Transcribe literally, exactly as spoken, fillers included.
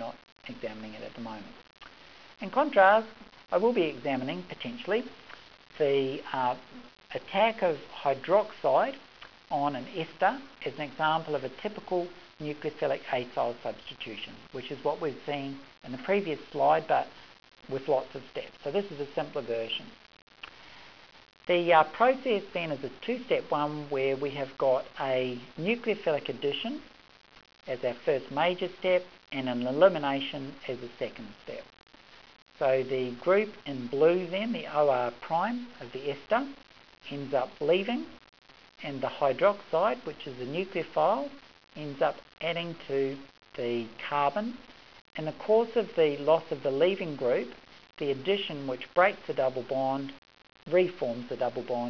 not examining it at the moment. In contrast, I will be examining, potentially, the uh, attack of hydroxide on an ester as an example of a typical nucleophilic acyl substitution, which is what we've seen in the previous slide, but with lots of steps. So this is a simpler version. The uh, process then is a two-step one where we have got a nucleophilic addition as our first major step and an elimination as a second step. So the group in blue then, the O R prime of the ester, ends up leaving, and the hydroxide, which is the nucleophile, ends up adding to the carbon. In the course of the loss of the leaving group, the addition which breaks the double bond reforms the double bond